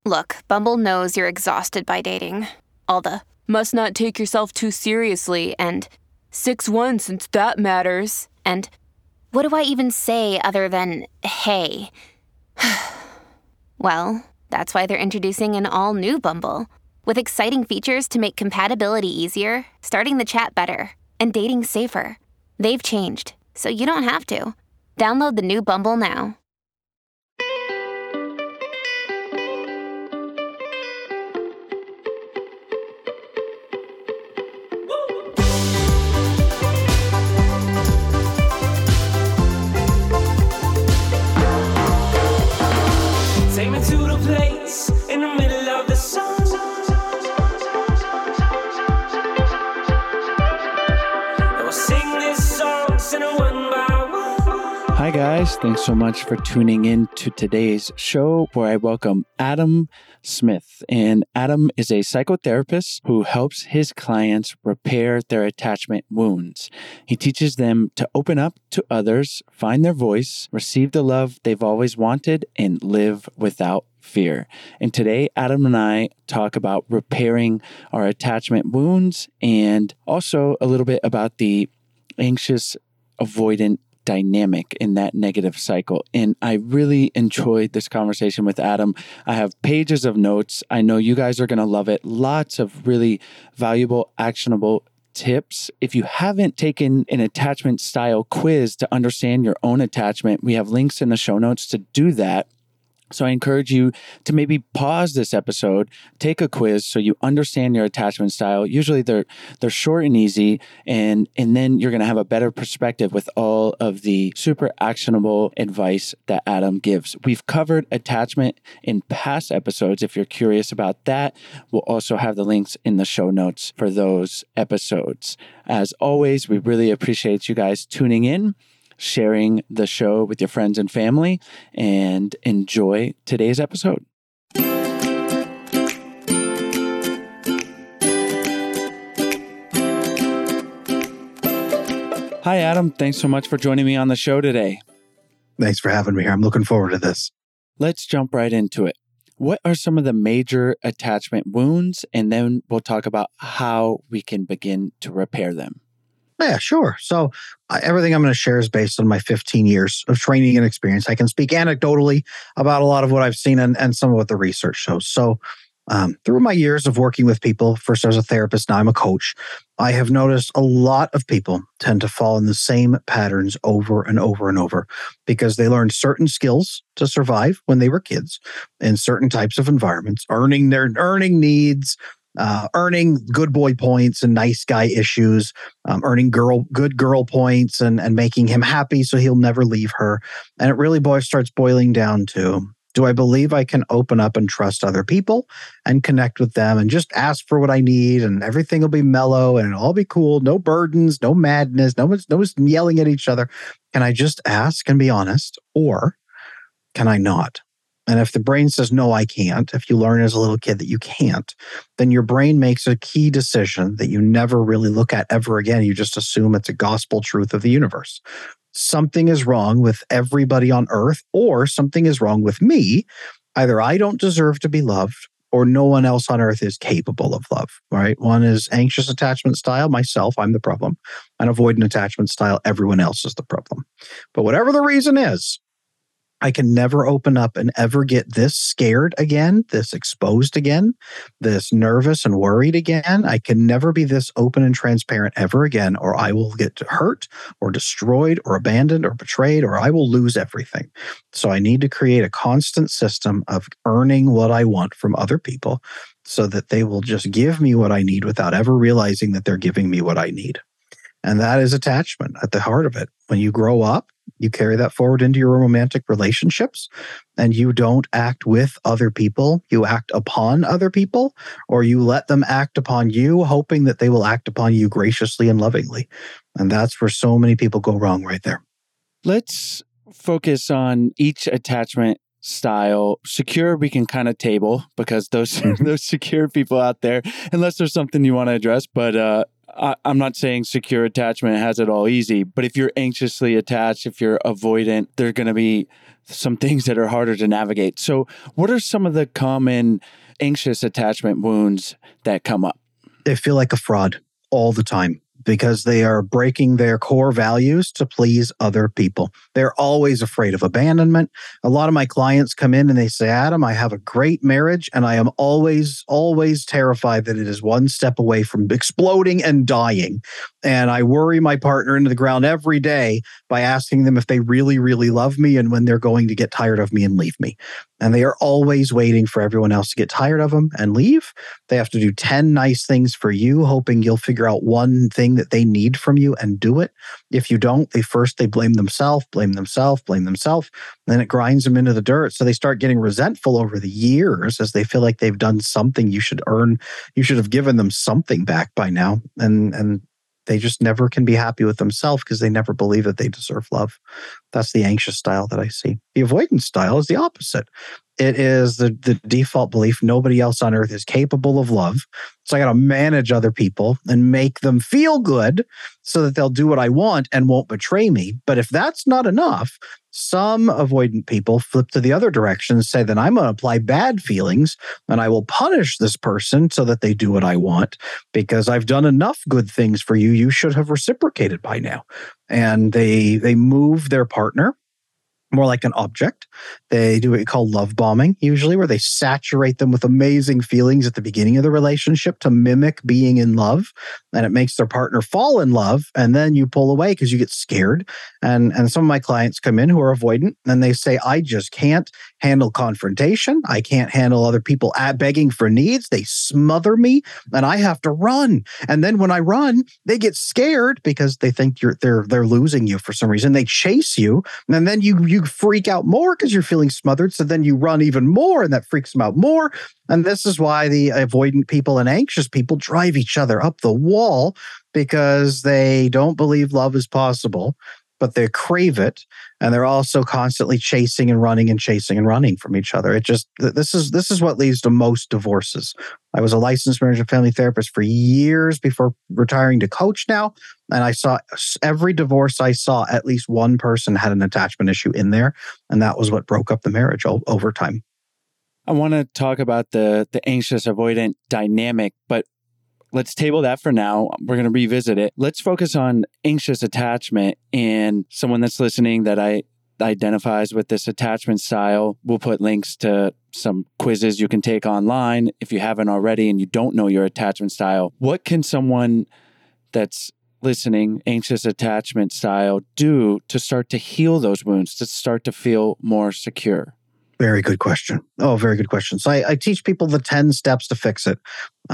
Look, Bumble knows you're exhausted by dating. All the must not take yourself too seriously and 6'1" since that matters. And what do I even say other than hey? Well, that's why they're introducing an all-new Bumble with exciting features to make compatibility easier, starting the chat better, and dating safer. They've changed, so you don't have to. Download the new Bumble now. Take me to the place in the middle of the sun. And we'll sing these songs in a one by one. Hi guys, thanks so much for tuning in to today's show where I welcome Adam Smith. And Adam is a psychotherapist who helps his clients repair their attachment wounds. He teaches them to open up to others, find their voice, receive the love they've always wanted, and live without fear. And today, Adam and I talk about repairing our attachment wounds and also a little bit about the anxious avoidant dynamic in that negative cycle. And I really enjoyed this conversation with Adam. I have pages of notes. I know you guys are going to love it. Lots of really valuable, actionable tips. If you haven't taken an attachment style quiz to understand your own attachment, we have links in the show notes to do that. So I encourage you to maybe pause this episode, take a quiz so you understand your attachment style. Usually they're short and easy, and then you're going to have a better perspective with all of the super actionable advice that Adam gives. We've covered attachment in past episodes. If you're curious about that, we'll also have the links in the show notes for those episodes. As always, we really appreciate you guys tuning in, sharing the show with your friends and family, and enjoy today's episode. Hi, Adam. Thanks so much for joining me on the show today. Thanks for having me here. I'm looking forward to this. Let's jump right into it. What are some of the major attachment wounds? And then we'll talk about how we can begin to repair them. Yeah, sure. So everything I'm going to share is based on my 15 years of training and experience. I can speak anecdotally about a lot of what I've seen and some of what the research shows. So through my years of working with people, first as a therapist, now I'm a coach, I have noticed a lot of people tend to fall in the same patterns over and over and over because they learned certain skills to survive when they were kids in certain types of environments, earning needs, earning good boy points and nice guy issues, earning good girl points and making him happy so he'll never leave her. And it really starts boiling down to, do I believe I can open up and trust other people and connect with them and just ask for what I need and everything will be mellow and it'll all be cool, no burdens, no madness, no one's yelling at each other. Can I just ask and be honest, or can I not? And if the brain says, no, I can't, if you learn as a little kid that you can't, then your brain makes a key decision that you never really look at ever again. You just assume it's a gospel truth of the universe. Something is wrong with everybody on earth, or something is wrong with me. Either I don't deserve to be loved, or no one else on earth is capable of love, right? One is anxious attachment style, myself, I'm the problem. And avoidant attachment style, everyone else is the problem. But whatever the reason is, I can never open up and ever get this scared again, this exposed again, this nervous and worried again. I can never be this open and transparent ever again, or I will get hurt or destroyed or abandoned or betrayed, or I will lose everything. So I need to create a constant system of earning what I want from other people so that they will just give me what I need without ever realizing that they're giving me what I need. And that is attachment at the heart of it. When you grow up, you carry that forward into your romantic relationships, and you don't act with other people. You act upon other people, or you let them act upon you, hoping that they will act upon you graciously and lovingly. And that's where so many people go wrong right there. Let's focus on each attachment style. Secure, we can kind of table because those secure people out there, unless there's something you want to address. But I'm not saying secure attachment has it all easy, but if you're anxiously attached, if you're avoidant, there are going to be some things that are harder to navigate. So what are some of the common anxious attachment wounds that come up? They feel like a fraud all the time because they are breaking their core values to please other people. They're always afraid of abandonment. A lot of my clients come in and they say, Adam, I have a great marriage and I am always terrified that it is one step away from exploding and dying. And I worry my partner into the ground every day by asking them if they really, really love me and when they're going to get tired of me and leave me. And they are always waiting for everyone else to get tired of them and leave. They have to do 10 nice things for you, hoping you'll figure out one thing that they need from you and do it. If you don't, they blame themselves. Then it grinds them into the dirt. So they start getting resentful over the years as they feel like they've done something you should earn. You should have given them something back by now. And they just never can be happy with themselves because they never believe that they deserve love. That's the anxious style that I see. The avoidance style is the opposite. It is the default belief nobody else on earth is capable of love. So I got to manage other people and make them feel good so that they'll do what I want and won't betray me. But if that's not enough, some avoidant people flip to the other direction and say, then I'm going to apply bad feelings and I will punish this person so that they do what I want because I've done enough good things for you. You should have reciprocated by now. And they move their partner more like an object. They do what you call love bombing, usually, where they saturate them with amazing feelings at the beginning of the relationship to mimic being in love. And it makes their partner fall in love. And then you pull away because you get scared. And some of my clients come in who are avoidant and they say, I just can't handle confrontation. I can't handle other people begging for needs. They smother me and I have to run. And then when I run, they get scared because they think they're losing you for some reason. They chase you. And then you freak out more because you're feeling smothered. So then you run even more and that freaks them out more. And this is why the avoidant people and anxious people drive each other up the wall because they don't believe love is possible, but they crave it. And they're also constantly chasing and running from each other. This is what leads to most divorces. I was a licensed marriage and family therapist for years before retiring to coach now. And I saw every divorce I saw, at least one person had an attachment issue in there. And that was what broke up the marriage over time. I want to talk about the anxious avoidant dynamic, but let's table that for now. We're going to revisit it. Let's focus on anxious attachment and someone that's listening that identifies with this attachment style. We'll put links to some quizzes you can take online if you haven't already and you don't know your attachment style. What can someone that's listening, anxious attachment style, do to start to heal those wounds, to start to feel more secure? Very good question. Oh, very good question. So I teach people the 10 steps to fix it.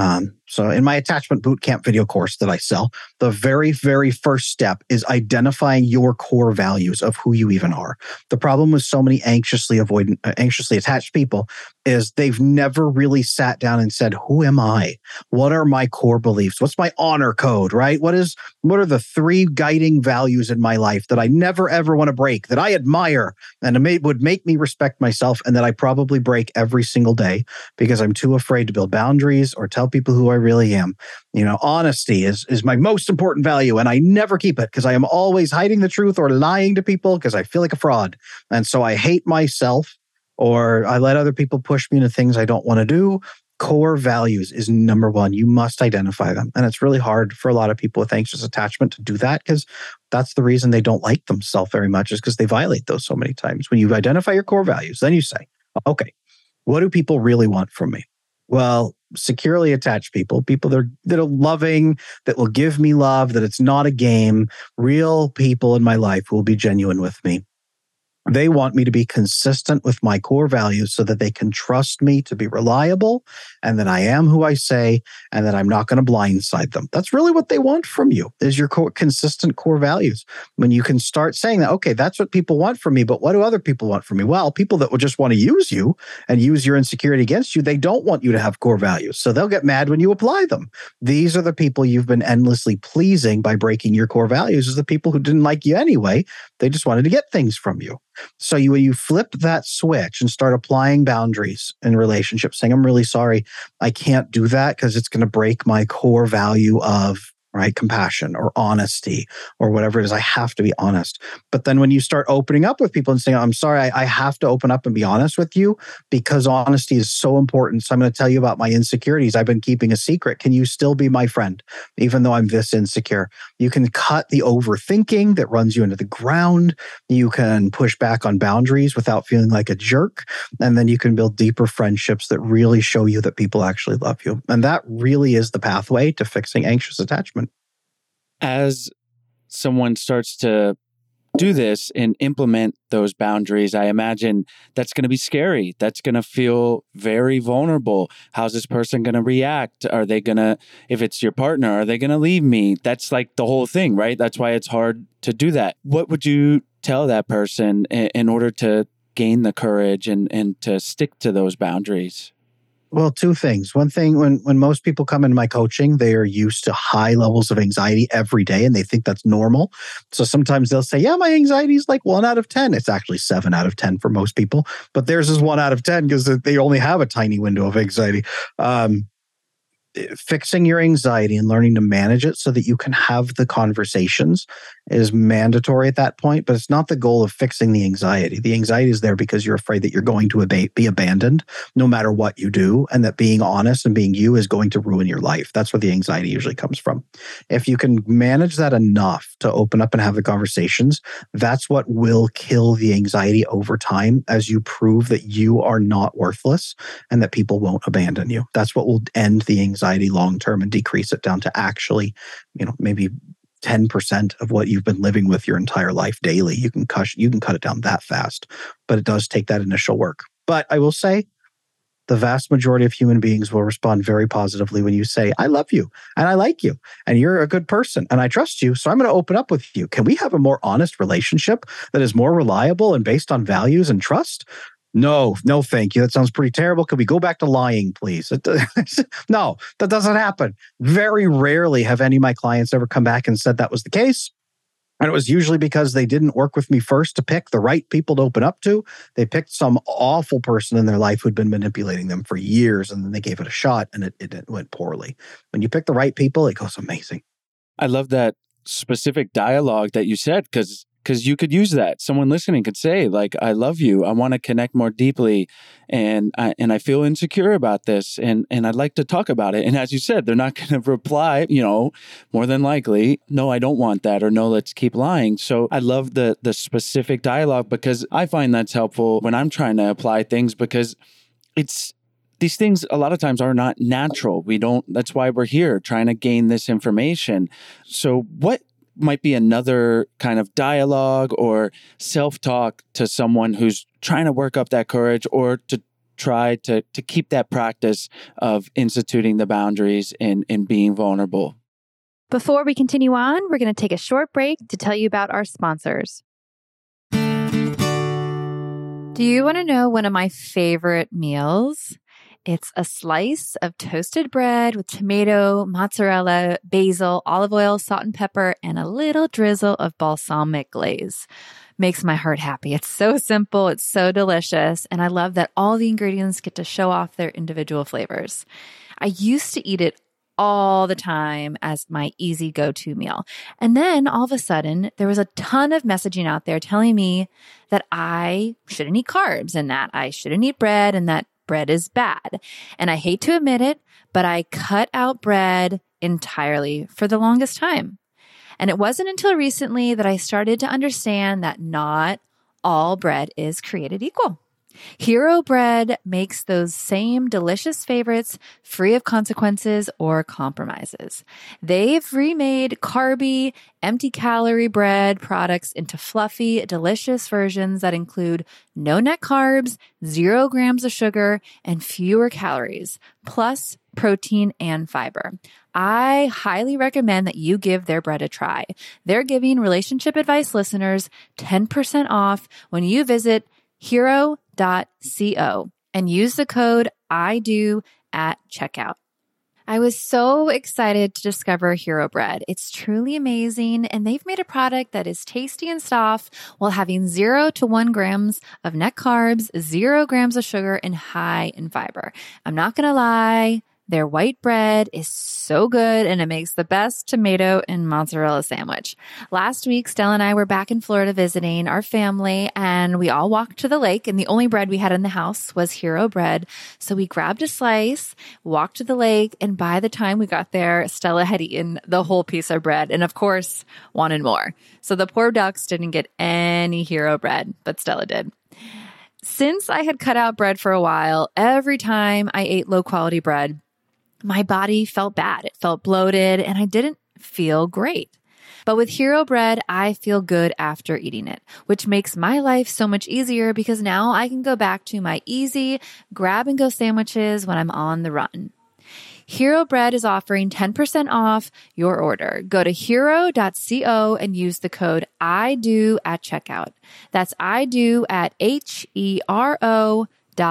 So in my attachment bootcamp video course that I sell, the very, very first step is identifying your core values of who you even are. The problem with so many anxiously attached people is they've never really sat down and said, who am I? What are my core beliefs? What's my honor code, right? What are the 3 guiding values in my life that I never, ever want to break, that I admire and would make me respect myself and that I probably break every single day because I'm too afraid to build boundaries or tell people who I really am. Honesty is my most important value and I never keep it because I am always hiding the truth or lying to people because I feel like a fraud. And so I hate myself or I let other people push me into things I don't want to do. Core values is number 1. You must identify them. And it's really hard for a lot of people with anxious attachment to do that because that's the reason they don't like themselves very much is because they violate those so many times. When you identify your core values, then you say, okay, what do people really want from me? Well, securely attached people that are loving, that will give me love, that it's not a game, real people in my life who will be genuine with me. They want me to be consistent with my core values so that they can trust me to be reliable and that I am who I say and that I'm not going to blindside them. That's really what they want from you is your consistent core values. When you can start saying that, okay, that's what people want from me, but what do other people want from me? Well, people that will just want to use you and use your insecurity against you, they don't want you to have core values. So they'll get mad when you apply them. These are the people you've been endlessly pleasing by breaking your core values is the people who didn't like you anyway. They just wanted to get things from you. So when you flip that switch and start applying boundaries in relationships, saying, I'm really sorry, I can't do that because it's going to break my core value of right? Compassion or honesty or whatever it is. I have to be honest. But then when you start opening up with people and saying, I'm sorry, I have to open up and be honest with you because honesty is so important. So I'm going to tell you about my insecurities. I've been keeping a secret. Can you still be my friend, even though I'm this insecure? You can cut the overthinking that runs you into the ground. You can push back on boundaries without feeling like a jerk. And then you can build deeper friendships that really show you that people actually love you. And that really is the pathway to fixing anxious attachment. As someone starts to do this and implement those boundaries, I imagine that's going to be scary. That's going to feel very vulnerable. How's this person going to react? Are they going to, if it's your partner, are they going to leave me? That's like the whole thing, right? That's why it's hard to do that. What would you tell that person in order to gain the courage and to stick to those boundaries? Well, two things. One thing, when most people come into my coaching, they are used to high levels of anxiety every day and they think that's normal. So sometimes they'll say, yeah, my anxiety is like 1 out of 10. It's actually 7 out of 10 for most people, but theirs is 1 out of 10 because they only have a tiny window of anxiety. Fixing your anxiety and learning to manage it so that you can have the conversations is mandatory at that point, but it's not the goal of fixing the anxiety. The anxiety is there because you're afraid that you're going to be abandoned no matter what you do, and that being honest and being you is going to ruin your life. That's where the anxiety usually comes from. If you can manage that enough to open up and have the conversations, that's what will kill the anxiety over time as you prove that you are not worthless and that people won't abandon you. That's what will end the anxiety long term and decrease it down to actually, maybe 10% of what you've been living with your entire life daily. You can cut it down that fast, but it does take that initial work. But I will say the vast majority of human beings will respond very positively when you say, I love you and I like you and you're a good person and I trust you. So I'm going to open up with you. Can we have a more honest relationship that is more reliable and based on values and trust? No, thank you. That sounds pretty terrible. Could we go back to lying, please? No, that doesn't happen. Very rarely have any of my clients ever come back and said that was the case. And it was usually because they didn't work with me first to pick the right people to open up to. They picked some awful person in their life who'd been manipulating them for years, and then they gave it a shot, and it went poorly. When you pick the right people, it goes amazing. I love that specific dialogue that you said, because you could use that. Someone listening could say, like, I love you. I want to connect more deeply. And I feel insecure about this. And I'd like to talk about it. And as you said, they're not going to reply, more than likely, no, I don't want that, or no, let's keep lying. So I love the specific dialogue, because I find that's helpful when I'm trying to apply things, because these things a lot of times are not natural. That's why we're here trying to gain this information. So what might be another kind of dialogue or self-talk to someone who's trying to work up that courage, or to try to keep that practice of instituting the boundaries and being vulnerable? Before we continue on, we're going to take a short break to tell you about our sponsors. Do you want to know one of my favorite meals? It's a slice of toasted bread with tomato, mozzarella, basil, olive oil, salt and pepper, and a little drizzle of balsamic glaze. Makes my heart happy. It's so simple. It's so delicious. And I love that all the ingredients get to show off their individual flavors. I used to eat it all the time as my easy go-to meal. And then all of a sudden, there was a ton of messaging out there telling me that I shouldn't eat carbs and that I shouldn't eat bread and that bread is bad. And I hate to admit it, but I cut out bread entirely for the longest time. And it wasn't until recently that I started to understand that not all bread is created equal. Hero Bread makes those same delicious favorites free of consequences or compromises. They've remade carby, empty-calorie bread products into fluffy, delicious versions that include no net carbs, 0 grams of sugar, and fewer calories, plus protein and fiber. I highly recommend that you give their bread a try. They're giving Relationship Advice listeners 10% off when you visit hero.co and use the code IDO at checkout. I was so excited to discover Hero Bread. It's truly amazing, and they've made a product that is tasty and soft while having 0 to 1 grams of net carbs, 0 grams of sugar, and high in fiber. I'm not going to lie, Their white bread is so good and it makes the best tomato and mozzarella sandwich. Last week, Stella and I were back in Florida visiting our family and we all walked to the lake and the only bread we had in the house was Hero bread. So we grabbed a slice, walked to the lake, and by the time we got there, Stella had eaten the whole piece of bread and of course wanted more. So the poor ducks didn't get any Hero bread, but Stella did. Since I had cut out bread for a while, every time I ate low quality bread, my body felt bad. It felt bloated and I didn't feel great. But with Hero bread, I feel good after eating it, which makes my life so much easier because now I can go back to my easy grab and go sandwiches when I'm on the run. Hero bread is offering 10% off your order. Go to hero.co and use the code IDO at checkout. That's IDO at HERO.co.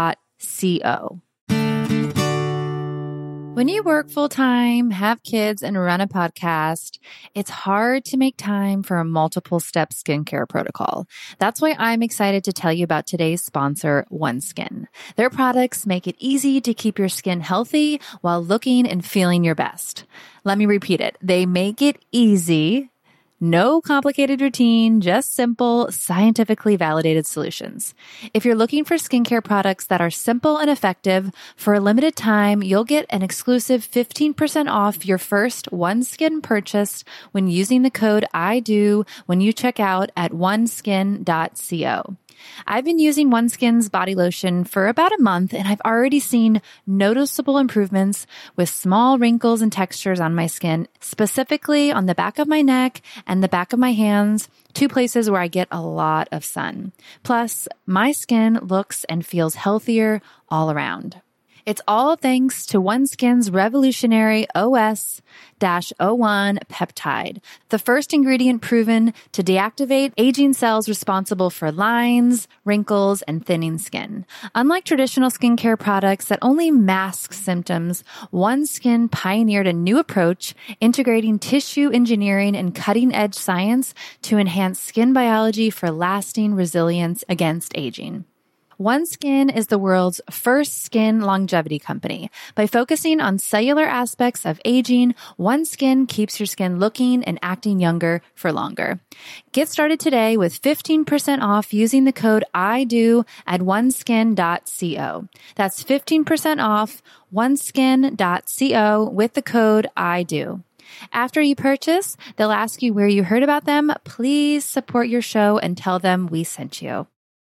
When you work full-time, have kids, and run a podcast, it's hard to make time for a multiple-step skincare protocol. That's why I'm excited to tell you about today's sponsor, OneSkin. Their products make it easy to keep your skin healthy while looking and feeling your best. Let me repeat it. They make it easy. No complicated routine, just simple, scientifically validated solutions. If you're looking for skincare products that are simple and effective, for a limited time, you'll get an exclusive 15% off your first OneSkin purchase when using the code IDO when you check out at oneskin.co. I've been using OneSkin's body lotion for about a month and I've already seen noticeable improvements with small wrinkles and textures on my skin, specifically on the back of my neck and the back of my hands, two places where I get a lot of sun. Plus, my skin looks and feels healthier all around. It's all thanks to OneSkin's revolutionary OS-01 peptide, the first ingredient proven to deactivate aging cells responsible for lines, wrinkles, and thinning skin. Unlike traditional skincare products that only mask symptoms, OneSkin pioneered a new approach integrating tissue engineering and cutting-edge science to enhance skin biology for lasting resilience against aging. OneSkin is the world's first skin longevity company. By focusing on cellular aspects of aging, OneSkin keeps your skin looking and acting younger for longer. Get started today with 15% off using the code IDO at oneskin.co. That's 15% off oneskin.co with the code IDO. After you purchase, they'll ask you where you heard about them. Please support your show and tell them we sent you.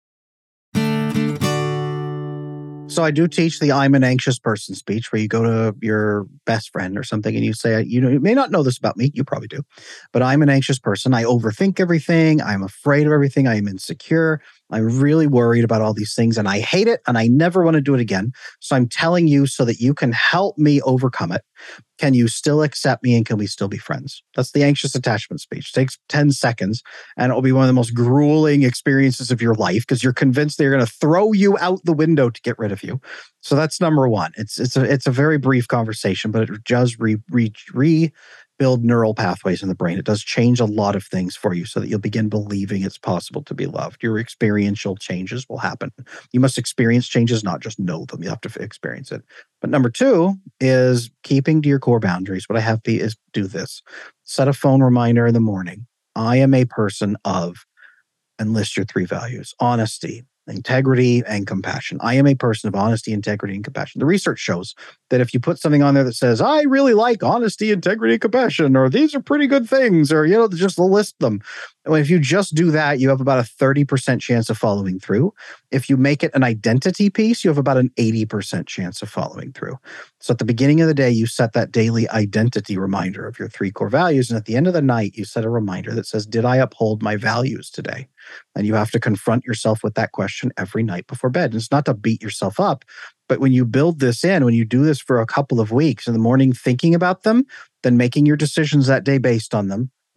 So I do teach the I'm an anxious person speech where you go to your best friend or something and you say, you may not know this about me. You probably do. But I'm an anxious person. I overthink everything. I'm afraid of everything. I'm insecure. I'm really worried about all these things and I hate it and I never want to do it again. So I'm telling you so that you can help me overcome it. Can you still accept me and can we still be friends? That's the anxious attachment speech. It takes 10 seconds and it'll be one of the most grueling experiences of your life because you're convinced they're going to throw you out the window to get rid of you. So that's number one. It's a very brief conversation, but it does rebuild neural pathways in the brain. It does change a lot of things for you so that you'll begin believing it's possible to be loved. Your experiential changes will happen. You must experience changes, not just know them. You have to experience it. But number two is keeping to your core boundaries. What I have to is do this. Set a phone reminder in the morning. I am a person of, and list your three values: honesty, integrity, and compassion. I am a person of honesty, integrity, and compassion. The research shows that if you put something on there that says, I really like honesty, integrity, and compassion, or these are pretty good things, or, just list them. If you just do that, you have about a 30% chance of following through. If you make it an identity piece, you have about an 80% chance of following through. So at the beginning of the day, you set that daily identity reminder of your three core values. And at the end of the night, you set a reminder that says, did I uphold my values today? And you have to confront yourself with that question every night before bed. And it's not to beat yourself up, but when you build this in, when you do this for a couple of weeks in the morning, thinking about them, then making your decisions that day based on them,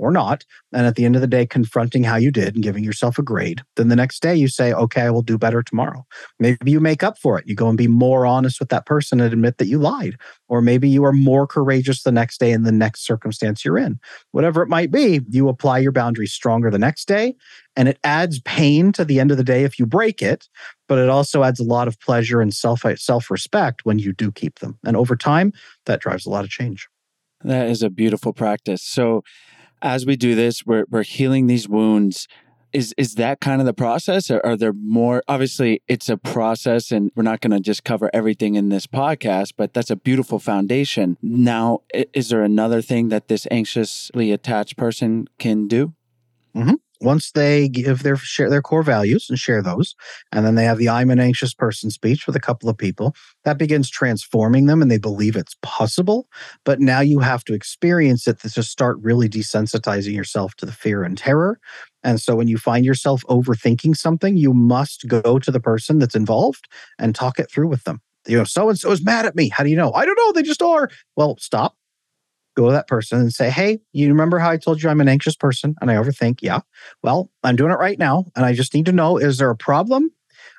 or not. And at the end of the day, confronting how you did and giving yourself a grade. Then the next day you say, okay, I will do better tomorrow. Maybe you make up for it. You go and be more honest with that person and admit that you lied. Or maybe you are more courageous the next day in the next circumstance you're in. Whatever it might be, you apply your boundaries stronger the next day. And it adds pain to the end of the day if you break it, but it also adds a lot of pleasure and self-respect when you do keep them. And over time, that drives a lot of change. That is a beautiful practice. So as we do this, we're healing these wounds. Is that kind of the process? Or are there more? Obviously, it's a process and we're not going to just cover everything in this podcast, but that's a beautiful foundation. Now, is there another thing that this anxiously attached person can do? Mm-hmm. Once they give share their core values and share those, and then they have the I'm an anxious person speech with a couple of people, that begins transforming them and they believe it's possible. But now you have to experience it to start really desensitizing yourself to the fear and terror. And so when you find yourself overthinking something, you must go to the person that's involved and talk it through with them. So-and-so is mad at me. How do you know? I don't know. They just are. Well, stop. Go to that person and say, hey, you remember how I told you I'm an anxious person and I overthink? Yeah. Well, I'm doing it right now. And I just need to know, is there a problem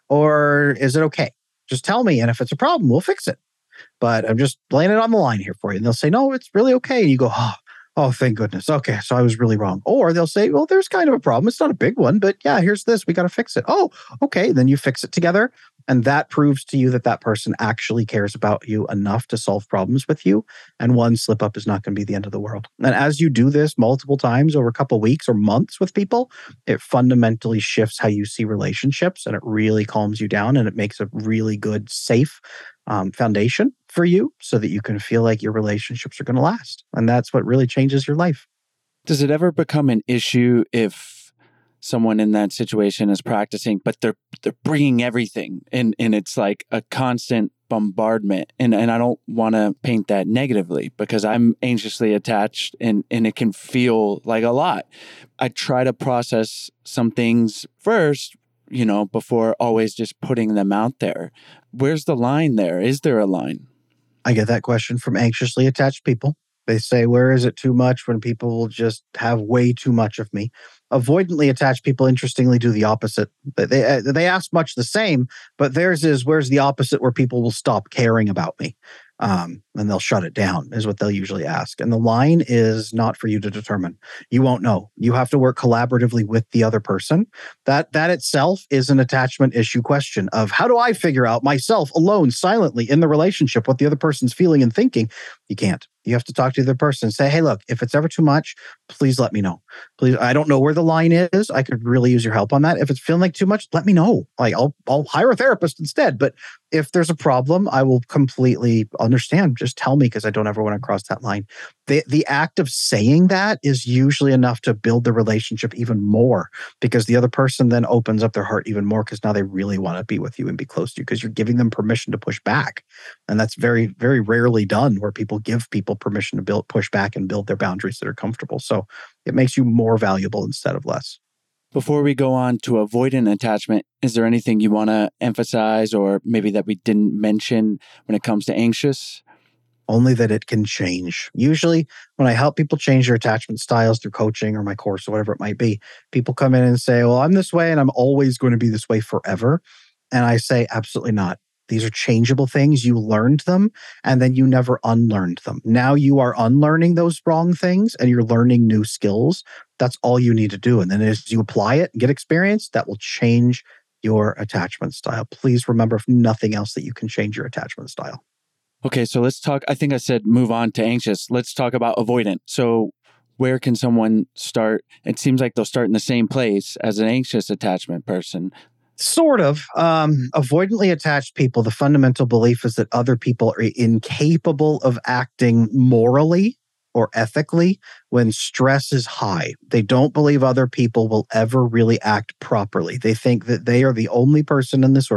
or is it okay? Just tell me. And if it's a problem, we'll fix it. But I'm just laying it on the line here for you. And they'll say, no, it's really okay. And you go, oh, thank goodness. Okay. So I was really wrong. Or they'll say, well, there's kind of a problem. It's not a big one, but yeah, here's this. We got to fix it. Oh, okay. Then you fix it together. And that proves to you that that person actually cares about you enough to solve problems with you. And one slip up is not going to be the end of the world. And as you do this multiple times over a couple of weeks or months with people, it fundamentally shifts how you see relationships and it really calms you down and it makes a really good, safe foundation for you so that you can feel like your relationships are going to last. And that's what really changes your life. Does it ever become an issue if someone in that situation is practicing, but they're bringing everything and it's like a constant bombardment? And I don't want to paint that negatively because I'm anxiously attached and it can feel like a lot. I try to process some things first, before always just putting them out there. Where's the line there? Is there a line? I get that question from anxiously attached people. They say, where is it too much when people will just have way too much of me? Avoidantly attached people, interestingly, do the opposite. They ask much the same, but theirs is, where's the opposite where people will stop caring about me? And they'll shut it down is what they'll usually ask. And the line is not for you to determine. You won't know. You have to work collaboratively with the other person. That itself is an attachment issue question of how do I figure out myself alone, silently in the relationship, what the other person's feeling and thinking? You can't. You have to talk to the other person and say, hey, look, if it's ever too much, please let me know. Please, I don't know where the line is. I could really use your help on that. If it's feeling like too much, let me know. Like I'll hire a therapist instead. But if there's a problem, I will completely understand. Just tell me because I don't ever want to cross that line. The act of saying that is usually enough to build the relationship even more because the other person then opens up their heart even more because now they really want to be with you and be close to you because you're giving them permission to push back. And that's very, very rarely done where people give people permission to push back and build their boundaries that are comfortable. So it makes you more valuable instead of less. Before we go on to avoidant attachment, is there anything you want to emphasize or maybe that we didn't mention when it comes to anxious? Only that it can change. Usually when I help people change their attachment styles through coaching or my course or whatever it might be, people come in and say, well, I'm this way and I'm always going to be this way forever. And I say, absolutely not. These are changeable things. You learned them and then you never unlearned them. Now you are unlearning those wrong things and you're learning new skills. That's all you need to do. And then as you apply it and get experience, that will change your attachment style. Please remember, if nothing else, that you can change your attachment style. Okay, so let's talk. I think I said move on to anxious. Let's talk about avoidant. So where can someone start? It seems like they'll start in the same place as an anxious attachment person. Sort of. Avoidantly attached people, the fundamental belief is that other people are incapable of acting morally or ethically when stress is high. They don't believe other people will ever really act properly. They think that they are the only person in this world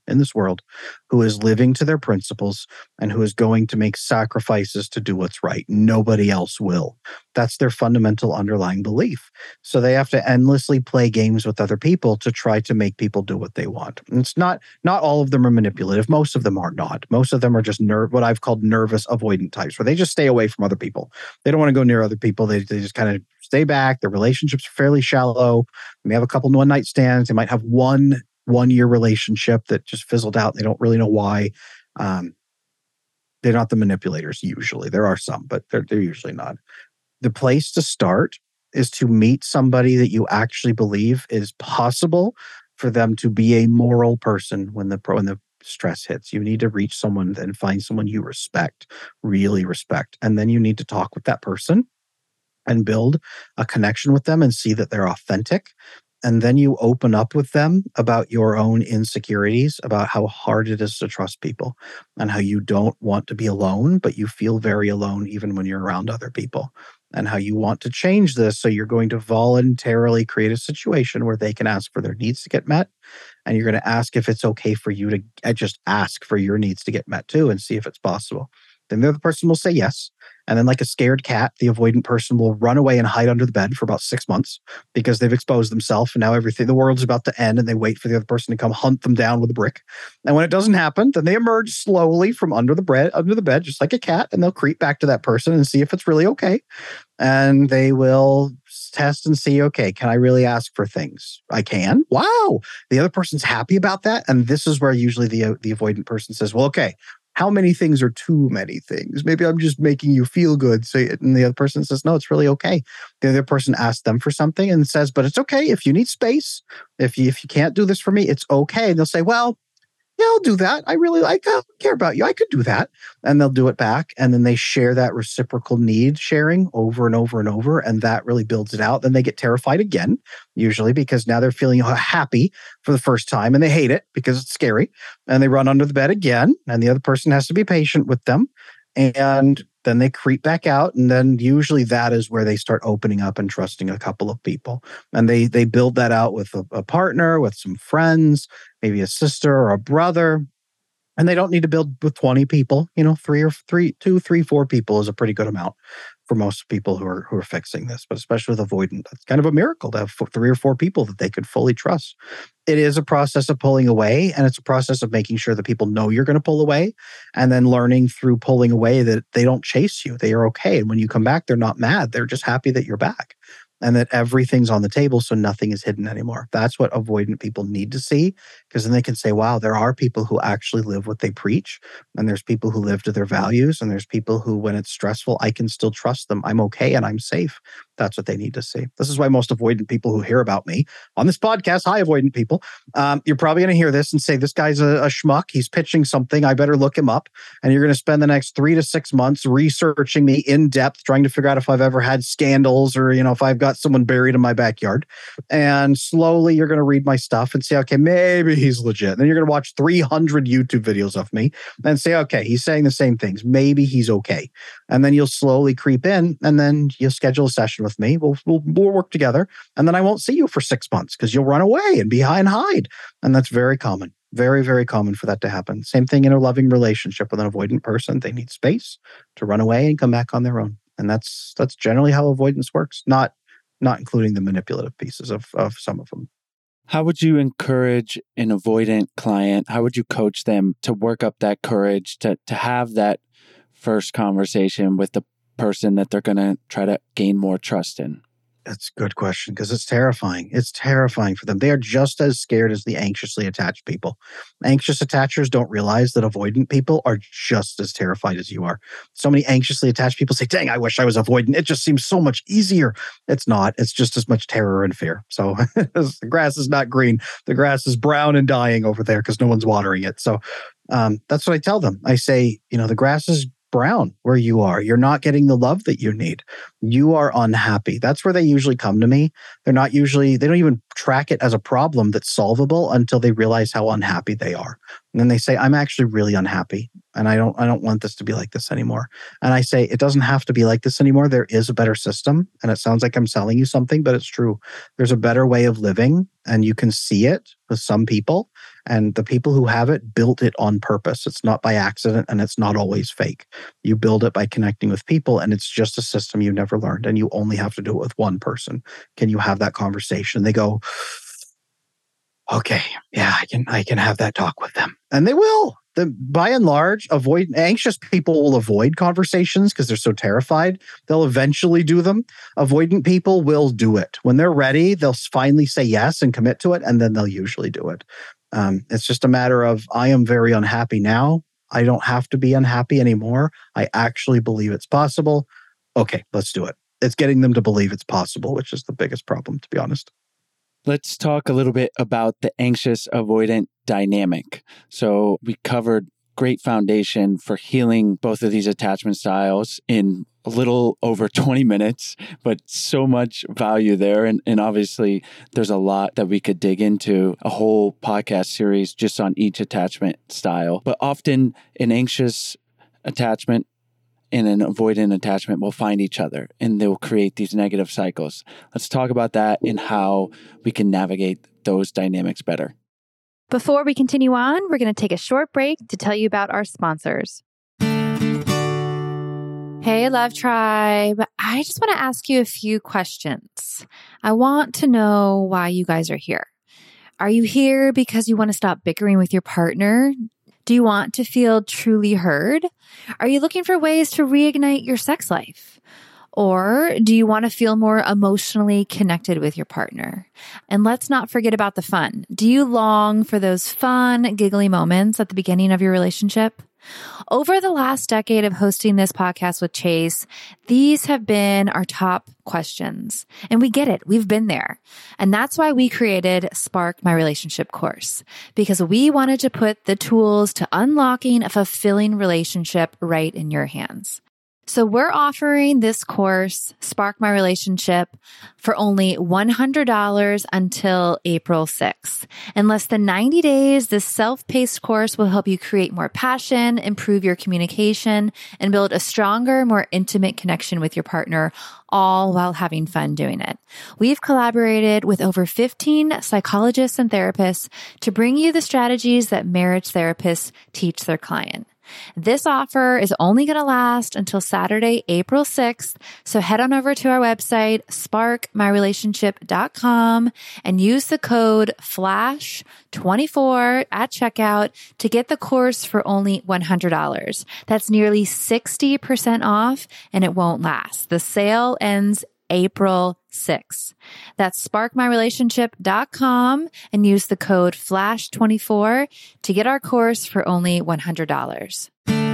in this world who is living to their principles and who is going to make sacrifices to do what's right. Nobody else will. That's their fundamental underlying belief. So they have to endlessly play games with other people to try to make people do what they want. And it's not all of them are manipulative. Most of them are not. Most of them are just what I've called nervous avoidant types, where they just stay away from other people. They don't want to go near other people. They just kind of stay back. Their relationships are fairly shallow. They may have a couple one-night stands. They might have one-year relationship that just fizzled out. They don't really know why. They're not the manipulators usually. There are some, but they're usually not. The place to start is to meet somebody that you actually believe is possible for them to be a moral person when the stress hits. You need to reach someone and find someone you respect, really respect. And then you need to talk with that person and build a connection with them and see that they're authentic. And then you open up with them about your own insecurities, about how hard it is to trust people and how you don't want to be alone, but you feel very alone even when you're around other people, and how you want to change this. So you're going to voluntarily create a situation where they can ask for their needs to get met. And you're going to ask if it's okay for you to just ask for your needs to get met too and see if it's possible. Then the other person will say yes. And then like a scared cat, the avoidant person will run away and hide under the bed for about 6 months because they've exposed themselves and now the world's about to end, and they wait for the other person to come hunt them down with a brick. And when it doesn't happen, then they emerge slowly from under the bed, just like a cat, and they'll creep back to that person and see if it's really okay. And they will test and see, okay, can I really ask for things? I can. Wow. The other person's happy about that. And this is where usually the avoidant person says, well, okay, how many things are too many things? Maybe I'm just making you feel good. And the other person says, no, it's really okay. The other person asks them for something and says, but it's okay if you need space. If you can't do this for me, it's okay. And they'll say, well, yeah, I'll do that. I care about you. I could do that. And they'll do it back. And then they share that reciprocal need sharing over and over and over. And that really builds it out. Then they get terrified again, usually because now they're feeling happy for the first time and they hate it because it's scary. And they run under the bed again. And the other person has to be patient with them. And then they creep back out. And then usually that is where they start opening up and trusting a couple of people. And they build that out with a partner, with some friends, maybe a sister or a brother. And they don't need to build with 20 people. 2, 3, 4 people is a pretty good amount for most people who are fixing this, but especially with avoidant. That's kind of a miracle to have 3 or 4 people that they could fully trust. It is a process of pulling away, and it's a process of making sure that people know you're going to pull away, and then learning through pulling away that they don't chase you. They are okay. And when you come back, they're not mad. They're just happy that you're back and that everything's on the table, so nothing is hidden anymore. That's what avoidant people need to see, because then they can say, wow, there are people who actually live what they preach, and there's people who live to their values, and there's people who, when it's stressful, I can still trust them. I'm okay and I'm safe. That's what they need to see. This is why most avoidant people who hear about me on this podcast, hi, avoidant people, you're probably going to hear this and say, this guy's a schmuck. He's pitching something. I better look him up. And you're going to spend the next 3 to 6 months researching me in depth, trying to figure out if I've ever had scandals or, if I've got someone buried in my backyard. And slowly you're going to read my stuff and say, okay, maybe he's legit. And then you're going to watch 300 YouTube videos of me and say, okay, he's saying the same things. Maybe he's okay. And then you'll slowly creep in, and then you'll schedule a session with me. We'll work together. And then I won't see you for 6 months because you'll run away and hide. And that's very common. Very, very common for that to happen. Same thing in a loving relationship with an avoidant person. They need space to run away and come back on their own. And that's generally how avoidance works, not including the manipulative pieces of some of them. How would you encourage an avoidant client? How would you coach them to work up that courage to have that first conversation with the person that they're going to try to gain more trust in? That's a good question, because it's terrifying. It's terrifying for them. They are just as scared as the anxiously attached people. Anxious attachers don't realize that avoidant people are just as terrified as you are. So many anxiously attached people say, dang, I wish I was avoidant. It just seems so much easier. It's not. It's just as much terror and fear. So the grass is not green. The grass is brown and dying over there because no one's watering it. So that's what I tell them. I say, the grass is brown where you are. You're not getting the love that you need. You are unhappy. That's where they usually come to me. They don't even track it as a problem that's solvable until they realize how unhappy they are. And then they say, I'm actually really unhappy and I don't want this to be like this anymore. And I say, it doesn't have to be like this anymore. There is a better system. And it sounds like I'm selling you something, but it's true. There's a better way of living and you can see it with some people. And the people who have it built it on purpose. It's not by accident and it's not always fake. You build it by connecting with people and it's just a system you never learned and you only have to do it with one person. Can you have that conversation? They go, okay, yeah, I can have that talk with them. And they will. By and large, anxious people will avoid conversations because they're so terrified. They'll eventually do them. Avoidant people will do it. When they're ready, they'll finally say yes and commit to it, and then they'll usually do it. It's just a matter of, I am very unhappy now. I don't have to be unhappy anymore. I actually believe it's possible. Okay, let's do it. It's getting them to believe it's possible, which is the biggest problem, to be honest. Let's talk a little bit about the anxious avoidant dynamic. So we covered great foundation for healing both of these attachment styles in a little over 20 minutes, but so much value there. And obviously there's a lot that we could dig into, a whole podcast series just on each attachment style. But often an anxious attachment and an avoidant attachment will find each other and they'll create these negative cycles. Let's talk about that and how we can navigate those dynamics better. Before we continue on, we're going to take a short break to tell you about our sponsors. Hey, Love Tribe. I just want to ask you a few questions. I want to know why you guys are here. Are you here because you want to stop bickering with your partner? Do you want to feel truly heard? Are you looking for ways to reignite your sex life? Or do you want to feel more emotionally connected with your partner? And let's not forget about the fun. Do you long for those fun, giggly moments at the beginning of your relationship? Over the last decade of hosting this podcast with Chase, these have been our top questions. And we get it. We've been there. And that's why we created Spark My Relationship course, because we wanted to put the tools to unlocking a fulfilling relationship right in your hands. So we're offering this course, Spark My Relationship, for only $100 until April 6th. In less than 90 days, this self-paced course will help you create more passion, improve your communication, and build a stronger, more intimate connection with your partner, all while having fun doing it. We've collaborated with over 15 psychologists and therapists to bring you the strategies that marriage therapists teach their client. This offer is only going to last until Saturday, April 6th. So head on over to our website, sparkmyrelationship.com, and use the code FLASH24 at checkout to get the course for only $100. That's nearly 60% off, and it won't last. The sale ends April 6th. That's sparkmyrelationship.com and use the code FLASH24 to get our course for only $100.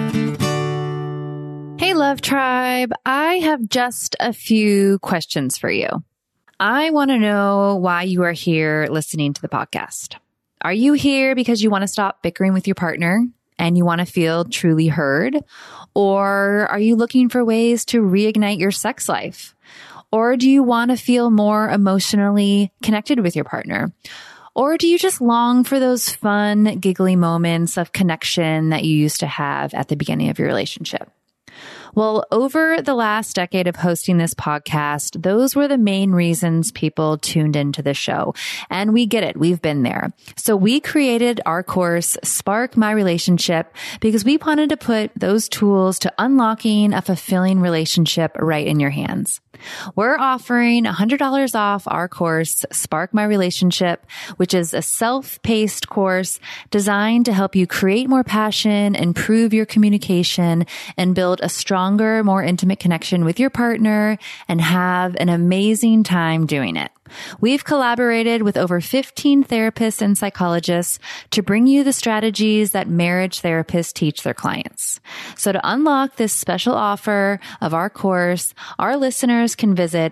Hey, Love Tribe. I have just a few questions for you. I want to know why you are here listening to the podcast. Are you here because you want to stop bickering with your partner and you want to feel truly heard? Or are you looking for ways to reignite your sex life? Or do you want to feel more emotionally connected with your partner? Or do you just long for those fun, giggly moments of connection that you used to have at the beginning of your relationship? Well, over the last decade of hosting this podcast, those were the main reasons people tuned into the show. And we get it. We've been there. So we created our course, Spark My Relationship, because we wanted to put those tools to unlocking a fulfilling relationship right in your hands. We're offering $100 off our course, Spark My Relationship, which is a self-paced course designed to help you create more passion, improve your communication, and build a stronger, more intimate connection with your partner and have an amazing time doing it. We've collaborated with over 15 therapists and psychologists to bring you the strategies that marriage therapists teach their clients. So to unlock this special offer of our course, our listeners can visit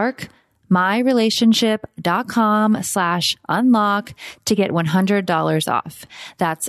sparkmyrelationship.com/unlock to get $100 off. That's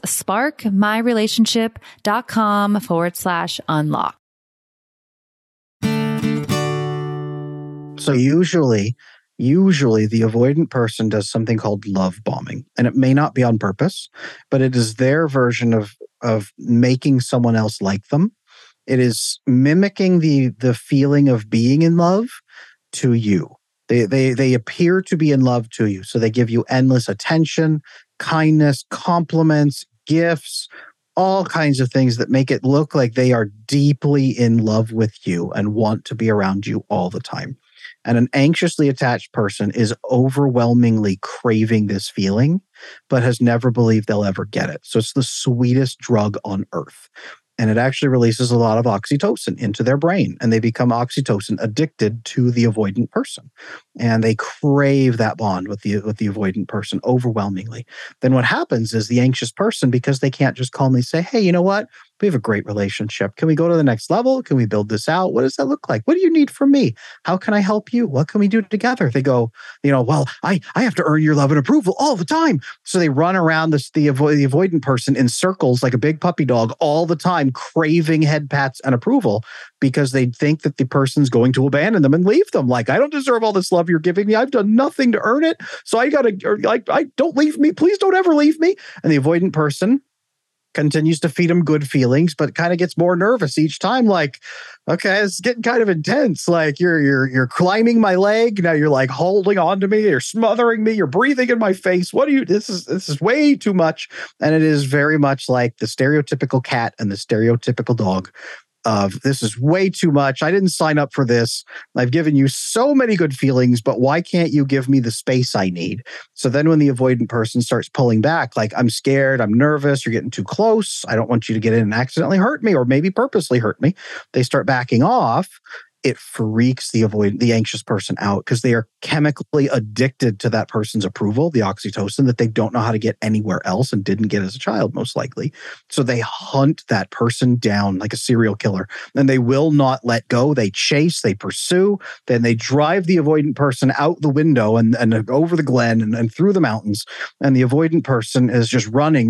sparkmyrelationship.com/unlock. So usually usually the avoidant person does something called love bombing. And it may not be on purpose, but it is their version of making someone else like them. It is mimicking the feeling of being in love to you. They appear to be in love to you. So they give you endless attention, kindness, compliments, gifts, all kinds of things that make it look like they are deeply in love with you and want to be around you all the time. And an anxiously attached person is overwhelmingly craving this feeling, but has never believed they'll ever get it. So it's the sweetest drug on earth. And it actually releases a lot of oxytocin into their brain, and they become oxytocin addicted to the avoidant person. And they crave that bond with the avoidant person overwhelmingly. Then what happens is the anxious person, because they can't just calmly say, hey, you know what? We have a great relationship. Can we go to the next level? Can we build this out? What does that look like? What do you need from me? How can I help you? What can we do together? They go, well, I have to earn your love and approval all the time. So they run around the avoidant person in circles like a big puppy dog all the time, craving head pats and approval because they think that the person's going to abandon them and leave them. Like, I don't deserve all this love you're giving me. I've done nothing to earn it. So I don't leave me. Please don't ever leave me. And the avoidant person continues to feed them good feelings, but kind of gets more nervous each time. Like, okay, it's getting kind of intense. Like you're climbing my leg. Now you're like holding on to me. You're smothering me. You're breathing in my face. This is way too much. And it is very much like the stereotypical cat and the stereotypical dog of this is way too much. I didn't sign up for this. I've given you so many good feelings, but why can't you give me the space I need? So then when the avoidant person starts pulling back, like, I'm scared, I'm nervous, you're getting too close, I don't want you to get in and accidentally hurt me or maybe purposely hurt me, they start backing off. It freaks the anxious person out because they are chemically addicted to that person's approval, the oxytocin, that they don't know how to get anywhere else and didn't get as a child, most likely. So they hunt that person down like a serial killer, and they will not let go. They chase, they pursue, then they drive the avoidant person out the window and over the glen and through the mountains. And the avoidant person is just running.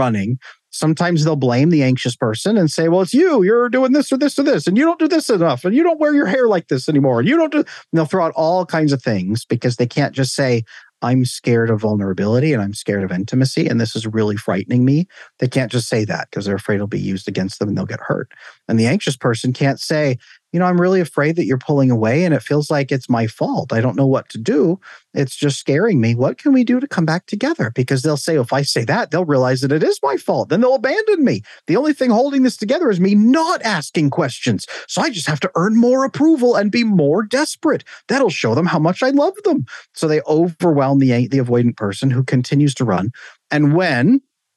Sometimes they'll blame the anxious person and say, well, it's you. You're doing this or this or this, and you don't do this enough, and you don't wear your hair like this anymore, and you don't do... And they'll throw out all kinds of things because they can't just say, I'm scared of vulnerability and I'm scared of intimacy, and this is really frightening me. They can't just say that because they're afraid it'll be used against them and they'll get hurt. And the anxious person can't say, I'm really afraid that you're pulling away and it feels like it's my fault. I don't know what to do. It's just scaring me. What can we do to come back together? Because they'll say, if I say that, they'll realize that it is my fault. Then they'll abandon me. The only thing holding this together is me not asking questions. So I just have to earn more approval and be more desperate. That'll show them how much I love them. So they overwhelm the avoidant person who continues to run. And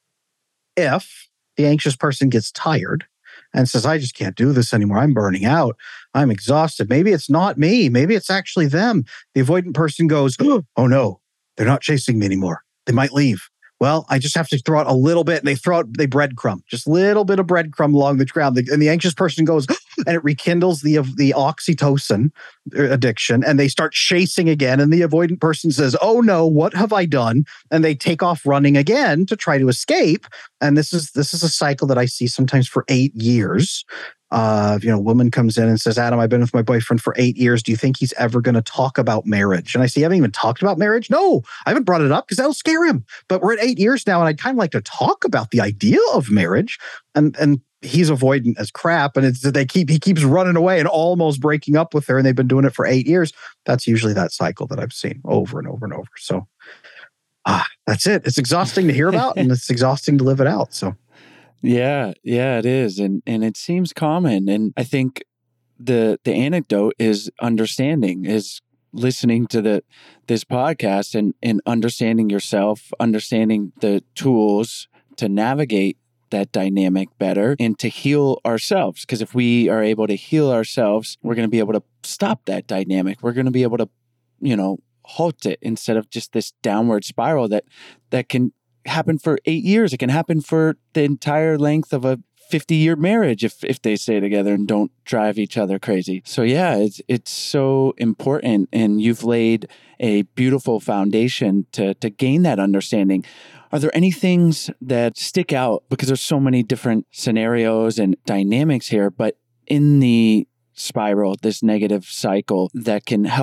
if the anxious person gets tired and says, I just can't do this anymore, I'm burning out, I'm exhausted, maybe it's not me, maybe it's actually them, the avoidant person goes, oh no, they're not chasing me anymore, they might leave. Well, I just have to throw out a little bit, and they breadcrumb, just a little bit of breadcrumb along the ground. And the anxious person goes, and it rekindles the oxytocin addiction, and they start chasing again. And the avoidant person says, oh no, what have I done? And they take off running again to try to escape. And this is a cycle that I see sometimes for 8 years. A woman comes in and says, Adam, I've been with my boyfriend for 8 years. Do you think he's ever going to talk about marriage? And I say, you haven't even talked about marriage? No, I haven't brought it up because that'll scare him. But we're at 8 years now, and I'd kind of like to talk about the idea of marriage. And he's avoidant as crap. And he keeps running away and almost breaking up with her. And they've been doing it for 8 years. That's usually that cycle that I've seen over and over and over. So that's it. It's exhausting to hear about, and it's exhausting to live it out. So. Yeah, it is. And it seems common. And I think the anecdote is understanding, is listening to this podcast and understanding yourself, understanding the tools to navigate that dynamic better and to heal ourselves. Because if we are able to heal ourselves, we're going to be able to stop that dynamic. We're going to be able to, halt it instead of just this downward spiral that can happen for 8 years. It can happen for the entire length of a 50-year marriage if they stay together and don't drive each other crazy. So yeah, it's so important, and you've laid a beautiful foundation to gain that understanding. Are there any things that stick out, because there's so many different scenarios and dynamics here, but in the spiral, this negative cycle, that can help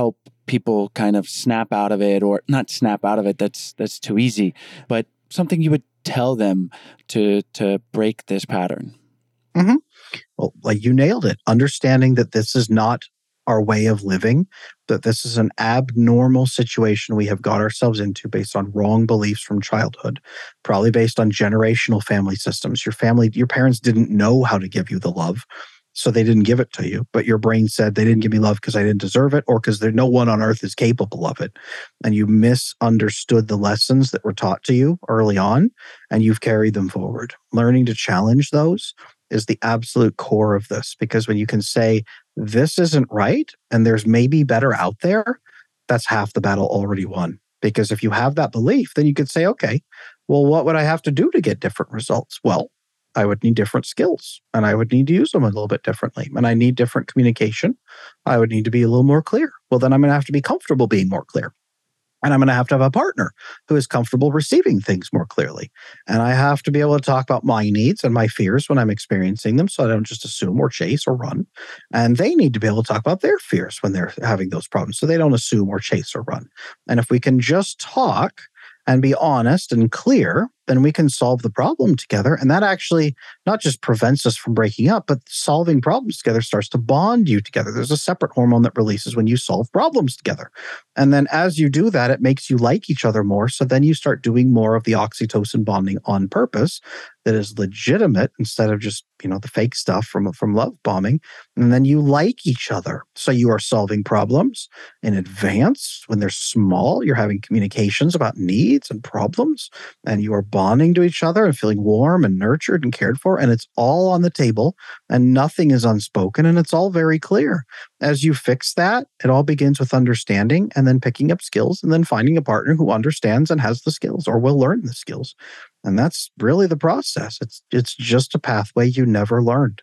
people kind of snap out of it, or not snap out of it, that's too easy, but something you would tell them to break this pattern? Mm-hmm. Well, like you nailed it. Understanding that this is not our way of living, that this is an abnormal situation we have got ourselves into based on wrong beliefs from childhood, probably based on generational family systems. Your parents didn't know how to give you the love, so they didn't give it to you. But your brain said they didn't give me love because I didn't deserve it, or because no one on earth is capable of it. And you misunderstood the lessons that were taught to you early on, and you've carried them forward. Learning to challenge those is the absolute core of this, because when you can say, this isn't right, and there's maybe better out there, that's half the battle already won. Because if you have that belief, then you could say, okay, well, what would I have to do to get different results? Well, I would need different skills, and I would need to use them a little bit differently. And I need different communication. I would need to be a little more clear. Well, then I'm going to have to be comfortable being more clear. And I'm going to have a partner who is comfortable receiving things more clearly. And I have to be able to talk about my needs and my fears when I'm experiencing them, so I don't just assume or chase or run. And they need to be able to talk about their fears when they're having those problems, so they don't assume or chase or run. And if we can just talk and be honest and clear, then we can solve the problem together. And that actually not just prevents us from breaking up, but solving problems together starts to bond you together. There's a separate hormone that releases when you solve problems together. And then as you do that, it makes you like each other more. So then you start doing more of the oxytocin bonding on purpose that is legitimate, instead of just, the fake stuff from love bombing. And then you like each other. So you are solving problems in advance. When they're small, you're having communications about needs and problems, and you are bonding to each other and feeling warm and nurtured and cared for. And it's all on the table, and nothing is unspoken, and it's all very clear. As you fix that, it all begins with understanding, and then picking up skills, and then finding a partner who understands and has the skills, or will learn the skills. And that's really the process. It's just a pathway you never learned.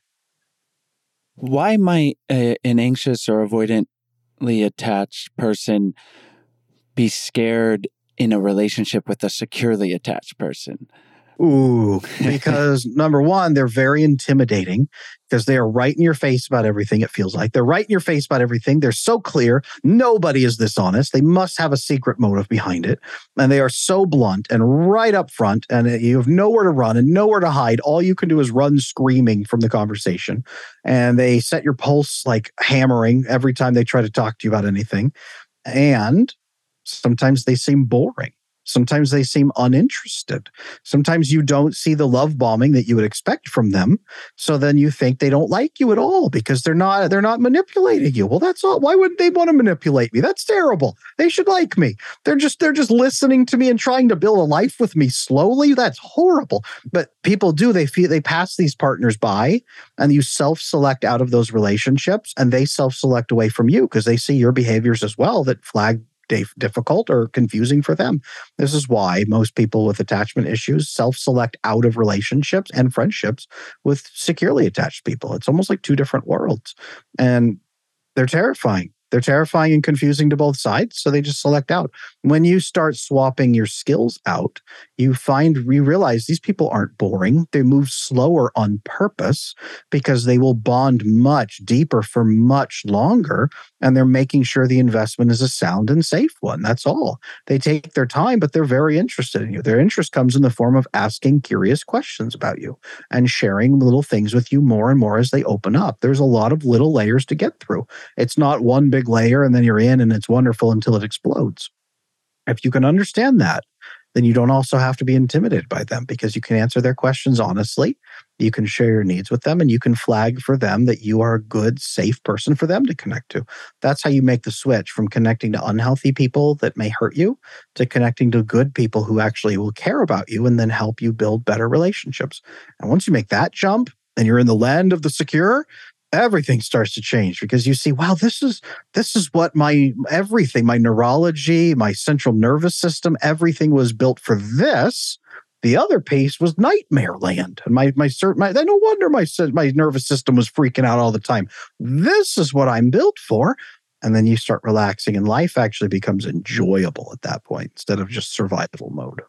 Why might an anxious or avoidantly attached person be scared in a relationship with a securely attached person? Ooh, because number one, they're very intimidating, because they are right in your face about everything, it feels like. They're right in your face about everything. They're so clear. Nobody is this honest. They must have a secret motive behind it. And they are so blunt and right up front, and you have nowhere to run and nowhere to hide. All you can do is run screaming from the conversation. And they set your pulse like hammering every time they try to talk to you about anything. And sometimes they seem boring. Sometimes they seem uninterested. Sometimes you don't see the love bombing that you would expect from them. So then you think they don't like you at all because they're not manipulating you. Well, that's all. Why wouldn't they want to manipulate me? That's terrible. They should like me. They're just listening to me and trying to build a life with me slowly. That's horrible. But people do. They pass these partners by, and you self-select out of those relationships, and they self-select away from you because they see your behaviors as well that flag difficult or confusing for them. This is why most people with attachment issues self-select out of relationships and friendships with securely attached people. It's almost like two different worlds. And they're terrifying. They're terrifying and confusing to both sides, so they just select out. When you start swapping your skills out, you realize these people aren't boring. They move slower on purpose because they will bond much deeper for much longer, and they're making sure the investment is a sound and safe one. That's all. They take their time, but they're very interested in you. Their interest comes in the form of asking curious questions about you and sharing little things with you more and more as they open up. There's a lot of little layers to get through. It's not one big layer and then you're in and it's wonderful until it explodes. If you can understand that, then you don't also have to be intimidated by them, because you can answer their questions honestly. You can share your needs with them, and you can flag for them that you are a good, safe person for them to connect to. That's how you make the switch from connecting to unhealthy people that may hurt you to connecting to good people who actually will care about you and then help you build better relationships. And once you make that jump and you're in the land of the secure, everything starts to change, because you see, wow, this is what my neurology, my central nervous system, everything was built for this. The other piece was nightmare land. And no wonder my nervous system was freaking out all the time. This is what I'm built for. And then you start relaxing, and life actually becomes enjoyable at that point instead of just survival mode.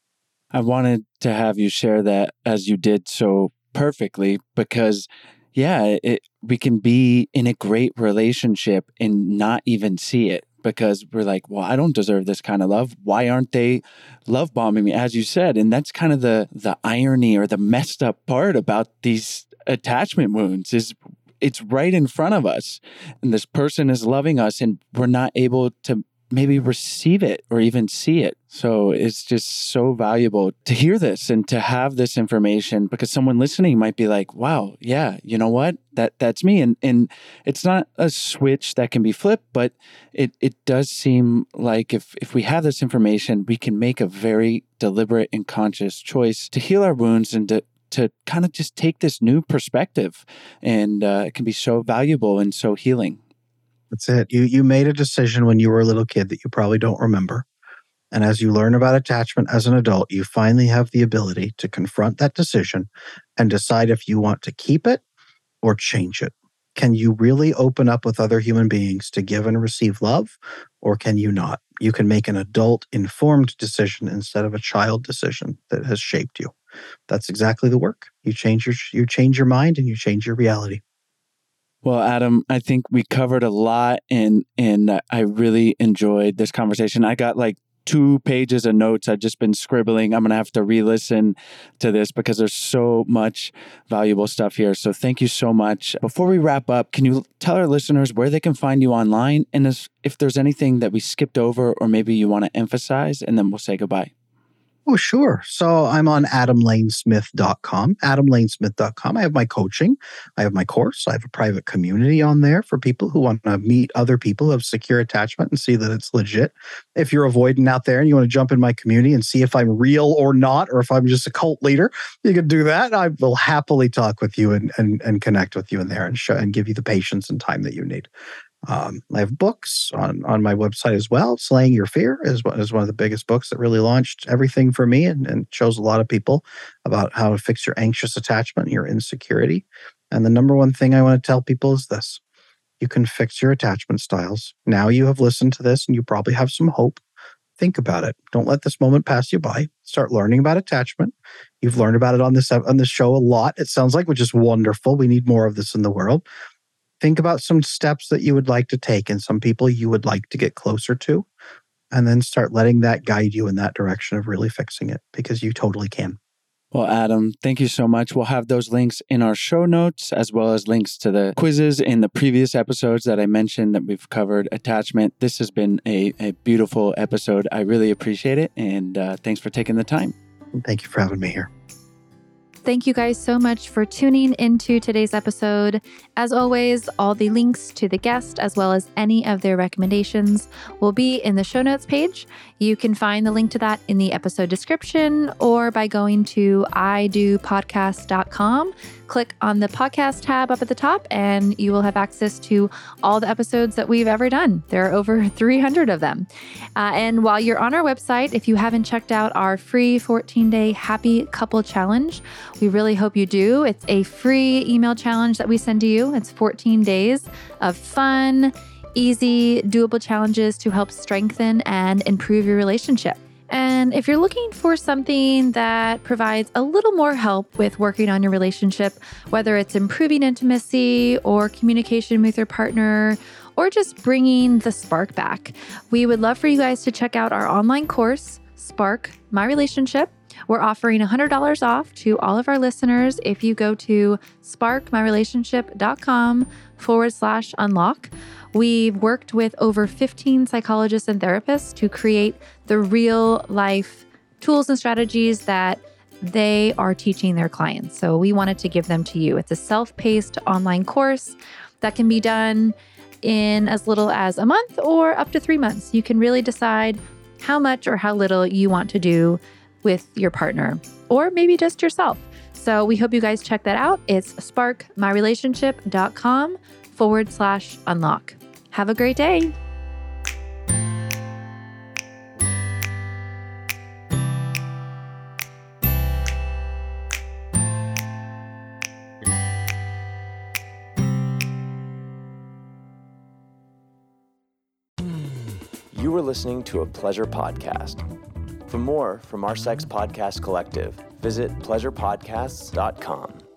I wanted to have you share that as you did so perfectly, because we can be in a great relationship and not even see it, because we're like, well, I don't deserve this kind of love. Why aren't they love bombing me, as you said? And that's kind of the irony or the messed up part about these attachment wounds is it's right in front of us. And this person is loving us and we're not able to maybe receive it or even see it. So it's just so valuable to hear this and to have this information, because someone listening might be like, wow, yeah, you know what? That's me. And it's not a switch that can be flipped, but it does seem like if we have this information, we can make a very deliberate and conscious choice to heal our wounds and to kind of just take this new perspective. And it can be so valuable and so healing. That's it. You made a decision when you were a little kid that you probably don't remember. And as you learn about attachment as an adult, you finally have the ability to confront that decision and decide if you want to keep it or change it. Can you really open up with other human beings to give and receive love, or can you not? You can make an adult informed decision instead of a child decision that has shaped you. That's exactly the work. You change your mind and you change your reality. Well, Adam, I think we covered a lot and I really enjoyed this conversation. I got like 2 pages of notes I've just been scribbling. I'm going to have to re-listen to this because there's so much valuable stuff here. So thank you so much. Before we wrap up, can you tell our listeners where they can find you online and if there's anything that we skipped over or maybe you want to emphasize, and then we'll say goodbye. Oh, sure. So I'm on adamlanesmith.com, adamlanesmith.com. I have my coaching. I have my course. I have a private community on there for people who want to meet other people who have secure attachment and see that it's legit. If you're avoidant out there and you want to jump in my community and see if I'm real or not, or if I'm just a cult leader, you can do that. I will happily talk with you and connect with you in there and give you the patience and time that you need. I have books on my website as well. Slaying Your Fear is one of the biggest books that really launched everything for me and shows a lot of people about how to fix your anxious attachment and your insecurity. And the number one thing I want to tell people is this: you can fix your attachment styles. Now you have listened to this and you probably have some hope. Think about it. Don't let this moment pass you by. Start learning about attachment. You've learned about it on this show a lot, it sounds like, which is wonderful. We need more of this in the world. Think about some steps that you would like to take and some people you would like to get closer to, and then start letting that guide you in that direction of really fixing it, because you totally can. Well, Adam, thank you so much. We'll have those links in our show notes, as well as links to the quizzes in the previous episodes that I mentioned that we've covered attachment. This has been a beautiful episode. I really appreciate it. And thanks for taking the time. Thank you for having me here. Thank you guys so much for tuning into today's episode. As always, all the links to the guest, as well as any of their recommendations, will be in the show notes page. You can find the link to that in the episode description or by going to idopodcast.com. Click on the podcast tab up at the top and you will have access to all the episodes that we've ever done. There are over 300 of them. And while you're on our website, if you haven't checked out our free 14-day Happy Couple Challenge, we really hope you do. It's a free email challenge that we send to you. It's 14 days of fun, easy, doable challenges to help strengthen and improve your relationship. And if you're looking for something that provides a little more help with working on your relationship, whether it's improving intimacy or communication with your partner, or just bringing the spark back, we would love for you guys to check out our online course, Spark My Relationship. We're offering $100 off to all of our listeners if you go to sparkmyrelationship.com/unlock. We've worked with over 15 psychologists and therapists to create the real life tools and strategies that they are teaching their clients. So we wanted to give them to you. It's a self-paced online course that can be done in as little as a month or up to 3 months. You can really decide how much or how little you want to do with your partner, or maybe just yourself. So we hope you guys check that out. It's sparkmyrelationship.com/unlock. Have a great day. You were listening to a Pleasure Podcast. For more from our Sex Podcast Collective, visit pleasurepodcasts.com.